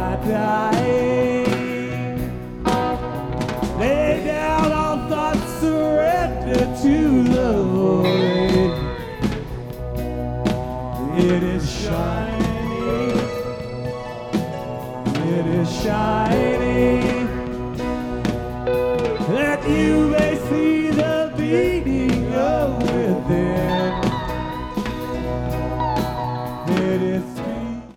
dying. Lay down all thoughts, surrender to the void. It is shining. It is shining.